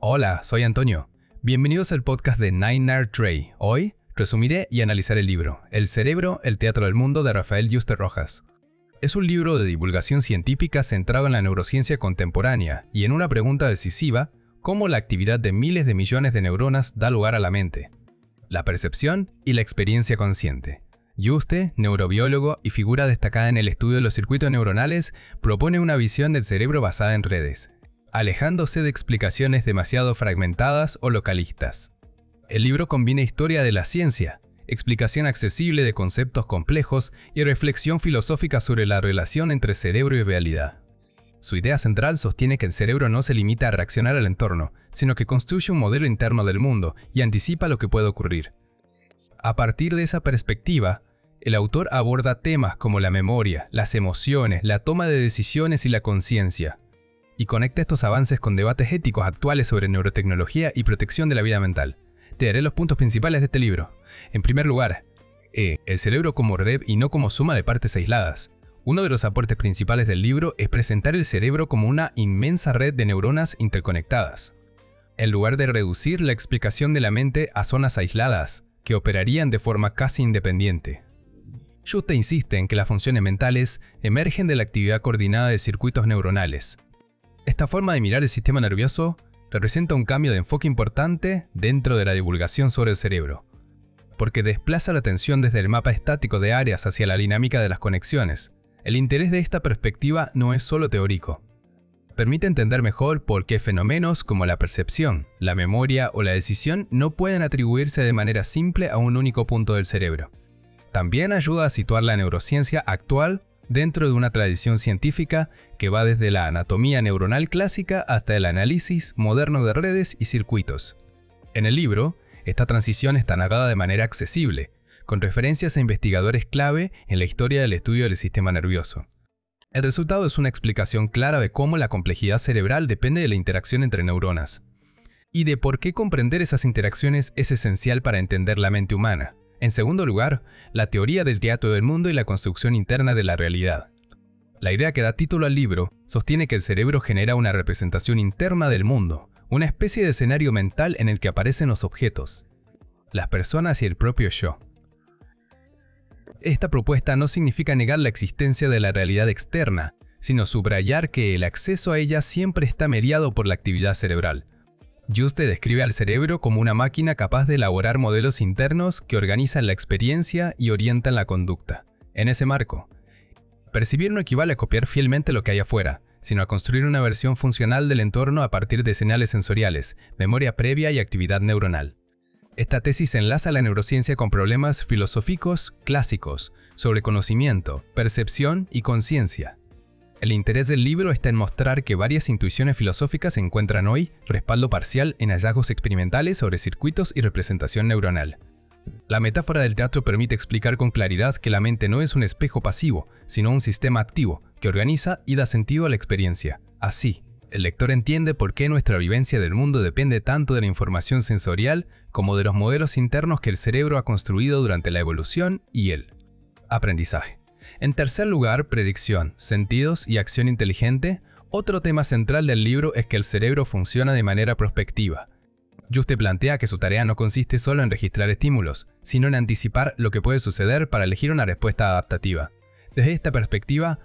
Hola, soy Antonio. Bienvenidos al podcast de Nine Trey. Hoy resumiré y analizaré el libro El cerebro, el teatro del mundo de Rafael Yuste Rojas. Es un libro de divulgación científica centrado en la neurociencia contemporánea y en una pregunta decisiva: ¿cómo la actividad de miles de millones de neuronas da lugar a la mente, la percepción y la experiencia consciente? Yuste, neurobiólogo y figura destacada en el estudio de los circuitos neuronales, propone una visión del cerebro basada en redes, alejándose de explicaciones demasiado fragmentadas o localistas. El libro combina historia de la ciencia, explicación accesible de conceptos complejos y reflexión filosófica sobre la relación entre cerebro y realidad. Su idea central sostiene que el cerebro no se limita a reaccionar al entorno, sino que construye un modelo interno del mundo y anticipa lo que puede ocurrir. A partir de esa perspectiva, el autor aborda temas como la memoria, las emociones, la toma de decisiones y la conciencia, y conecta estos avances con debates éticos actuales sobre neurotecnología y protección de la vida mental. Te daré los puntos principales de este libro. En primer lugar, el cerebro como red y no como suma de partes aisladas. Uno de los aportes principales del libro es presentar el cerebro como una inmensa red de neuronas interconectadas, en lugar de reducir la explicación de la mente a zonas aisladas, que operarían de forma casi independiente. Yuste insiste en que las funciones mentales emergen de la actividad coordinada de circuitos neuronales. Esta forma de mirar el sistema nervioso representa un cambio de enfoque importante dentro de la divulgación sobre el cerebro, porque desplaza la atención desde el mapa estático de áreas hacia la dinámica de las conexiones. El interés de esta perspectiva no es solo teórico. Permite entender mejor por qué fenómenos como la percepción, la memoria o la decisión no pueden atribuirse de manera simple a un único punto del cerebro. También ayuda a situar la neurociencia actual dentro de una tradición científica que va desde la anatomía neuronal clásica hasta el análisis moderno de redes y circuitos. En el libro, esta transición está narrada de manera accesible, con referencias a investigadores clave en la historia del estudio del sistema nervioso. El resultado es una explicación clara de cómo la complejidad cerebral depende de la interacción entre neuronas, y de por qué comprender esas interacciones es esencial para entender la mente humana. En segundo lugar, la teoría del teatro del mundo y la construcción interna de la realidad. La idea que da título al libro sostiene que el cerebro genera una representación interna del mundo, una especie de escenario mental en el que aparecen los objetos, las personas y el propio yo. Esta propuesta no significa negar la existencia de la realidad externa, sino subrayar que el acceso a ella siempre está mediado por la actividad cerebral. Yuste describe al cerebro como una máquina capaz de elaborar modelos internos que organizan la experiencia y orientan la conducta. En ese marco, percibir no equivale a copiar fielmente lo que hay afuera, sino a construir una versión funcional del entorno a partir de señales sensoriales, memoria previa y actividad neuronal. Esta tesis enlaza la neurociencia con problemas filosóficos clásicos sobre conocimiento, percepción y conciencia. El interés del libro está en mostrar que varias intuiciones filosóficas encuentran hoy respaldo parcial en hallazgos experimentales sobre circuitos y representación neuronal. La metáfora del teatro permite explicar con claridad que la mente no es un espejo pasivo, sino un sistema activo que organiza y da sentido a la experiencia. Así, el lector entiende por qué nuestra vivencia del mundo depende tanto de la información sensorial como de los modelos internos que el cerebro ha construido durante la evolución y el aprendizaje. En tercer lugar, predicción, sentidos y acción inteligente. Otro tema central del libro es que el cerebro funciona de manera prospectiva. Yuste plantea que su tarea no consiste solo en registrar estímulos, sino en anticipar lo que puede suceder para elegir una respuesta adaptativa. Desde esta perspectiva,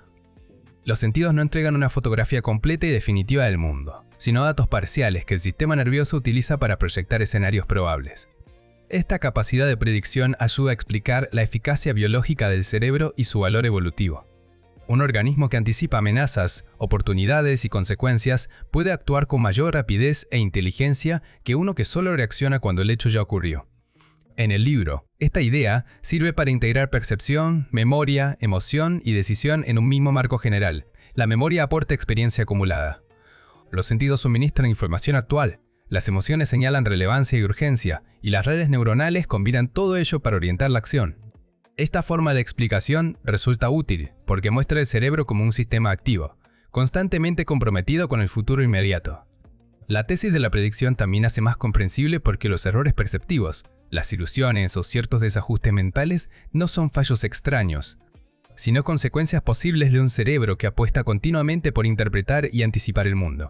los sentidos no entregan una fotografía completa y definitiva del mundo, sino datos parciales que el sistema nervioso utiliza para proyectar escenarios probables. Esta capacidad de predicción ayuda a explicar la eficacia biológica del cerebro y su valor evolutivo. Un organismo que anticipa amenazas, oportunidades y consecuencias puede actuar con mayor rapidez e inteligencia que uno que solo reacciona cuando el hecho ya ocurrió. En el libro, esta idea sirve para integrar percepción, memoria, emoción y decisión en un mismo marco general. La memoria aporta experiencia acumulada. Los sentidos suministran información actual. Las emociones señalan relevancia y urgencia, y las redes neuronales combinan todo ello para orientar la acción. Esta forma de explicación resulta útil porque muestra el cerebro como un sistema activo, constantemente comprometido con el futuro inmediato. La tesis de la predicción también hace más comprensible porque los errores perceptivos, las ilusiones o ciertos desajustes mentales no son fallos extraños, sino consecuencias posibles de un cerebro que apuesta continuamente por interpretar y anticipar el mundo.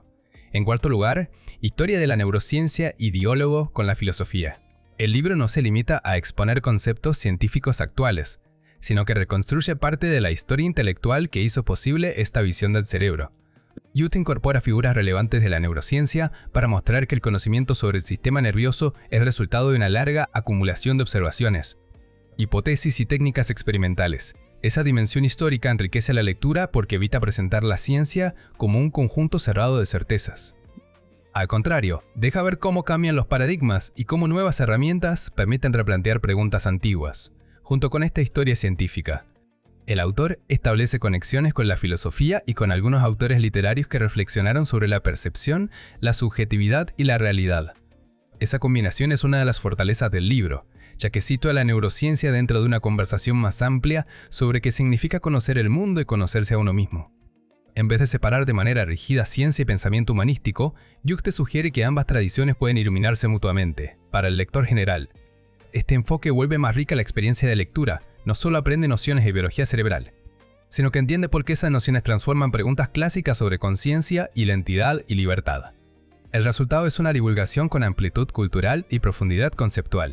En cuarto lugar, historia de la neurociencia y diálogo con la filosofía. El libro no se limita a exponer conceptos científicos actuales, sino que reconstruye parte de la historia intelectual que hizo posible esta visión del cerebro. Jung incorpora figuras relevantes de la neurociencia para mostrar que el conocimiento sobre el sistema nervioso es resultado de una larga acumulación de observaciones, hipótesis y técnicas experimentales. Esa dimensión histórica enriquece la lectura porque evita presentar la ciencia como un conjunto cerrado de certezas. Al contrario, deja ver cómo cambian los paradigmas y cómo nuevas herramientas permiten replantear preguntas antiguas. Junto con esta historia científica, el autor establece conexiones con la filosofía y con algunos autores literarios que reflexionaron sobre la percepción, la subjetividad y la realidad. Esa combinación es una de las fortalezas del libro, ya que sitúa la neurociencia dentro de una conversación más amplia sobre qué significa conocer el mundo y conocerse a uno mismo. En vez de separar de manera rígida ciencia y pensamiento humanístico, Jung te sugiere que ambas tradiciones pueden iluminarse mutuamente, para el lector general. Este enfoque vuelve más rica la experiencia de lectura, no solo aprende nociones de biología cerebral, sino que entiende por qué esas nociones transforman preguntas clásicas sobre conciencia, identidad y libertad. El resultado es una divulgación con amplitud cultural y profundidad conceptual.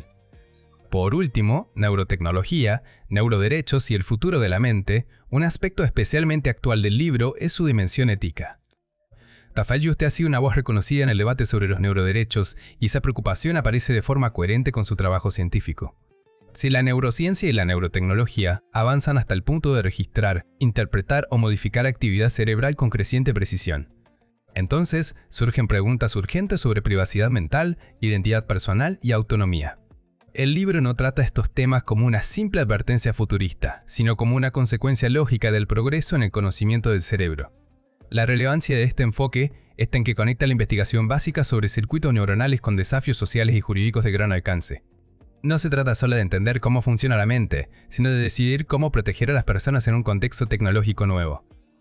Por último, neurotecnología, neuroderechos y el futuro de la mente, un aspecto especialmente actual del libro es su dimensión ética. Raphael Juste ha sido una voz reconocida en el debate sobre los neuroderechos y esa preocupación aparece de forma coherente con su trabajo científico. Si la neurociencia y la neurotecnología avanzan hasta el punto de registrar, interpretar o modificar actividad cerebral con creciente precisión, entonces surgen preguntas urgentes sobre privacidad mental, identidad personal y autonomía. El libro no trata estos temas como una simple advertencia futurista, sino como una consecuencia lógica del progreso en el conocimiento del cerebro. La relevancia de este enfoque está en que conecta la investigación básica sobre circuitos neuronales con desafíos sociales y jurídicos de gran alcance. No se trata solo de entender cómo funciona la mente, sino de decidir cómo proteger a las personas en un contexto tecnológico nuevo.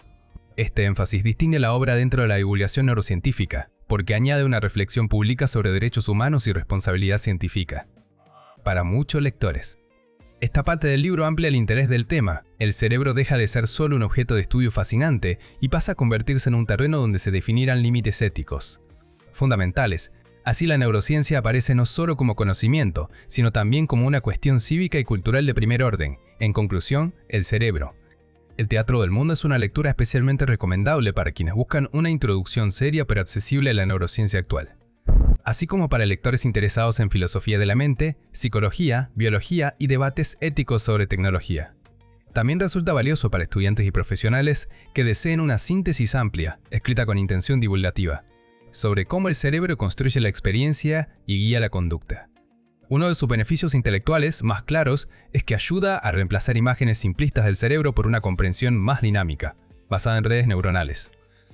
Este énfasis distingue la obra dentro de la divulgación neurocientífica, porque añade una reflexión pública sobre derechos humanos y responsabilidad científica. Para muchos lectores, esta parte del libro amplía el interés del tema. El cerebro deja de ser solo un objeto de estudio fascinante y pasa a convertirse en un terreno donde se definirán límites éticos fundamentales. Así la neurociencia aparece no solo como conocimiento, sino también como una cuestión cívica y cultural de primer orden. En conclusión, el cerebro. El Teatro del Mundo es una lectura especialmente recomendable para quienes buscan una introducción seria pero accesible a la neurociencia actual, así como para lectores interesados en filosofía de la mente, psicología, biología y debates éticos sobre tecnología. También resulta valioso para estudiantes y profesionales que deseen una síntesis amplia, escrita con intención divulgativa, sobre cómo el cerebro construye la experiencia y guía la conducta. Uno de sus beneficios intelectuales más claros es que ayuda a reemplazar imágenes simplistas del cerebro por una comprensión más dinámica, basada en redes neuronales,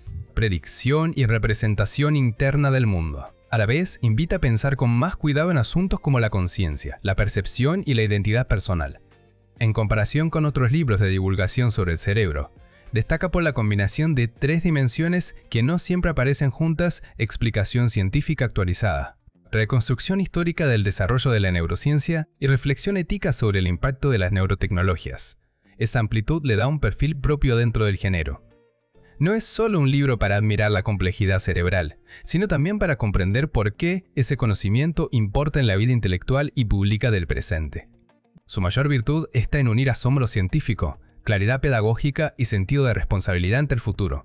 predicción y representación interna del mundo. A la vez, invita a pensar con más cuidado en asuntos como la conciencia, la percepción y la identidad personal. En comparación con otros libros de divulgación sobre el cerebro, destaca por la combinación de tres dimensiones que no siempre aparecen juntas: explicación científica actualizada, reconstrucción histórica del desarrollo de la neurociencia y reflexión ética sobre el impacto de las neurotecnologías. Esa amplitud le da un perfil propio dentro del género. No es solo un libro para admirar la complejidad cerebral, sino también para comprender por qué ese conocimiento importa en la vida intelectual y pública del presente. Su mayor virtud está en unir asombro científico, claridad pedagógica y sentido de responsabilidad ante el futuro.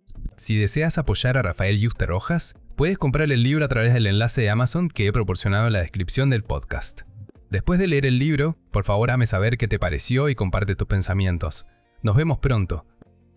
Si deseas apoyar a Raphael Juste Rojas, puedes comprar el libro a través del enlace de Amazon que he proporcionado en la descripción del podcast. Después de leer el libro, por favor hazme saber qué te pareció y comparte tus pensamientos. Nos vemos pronto.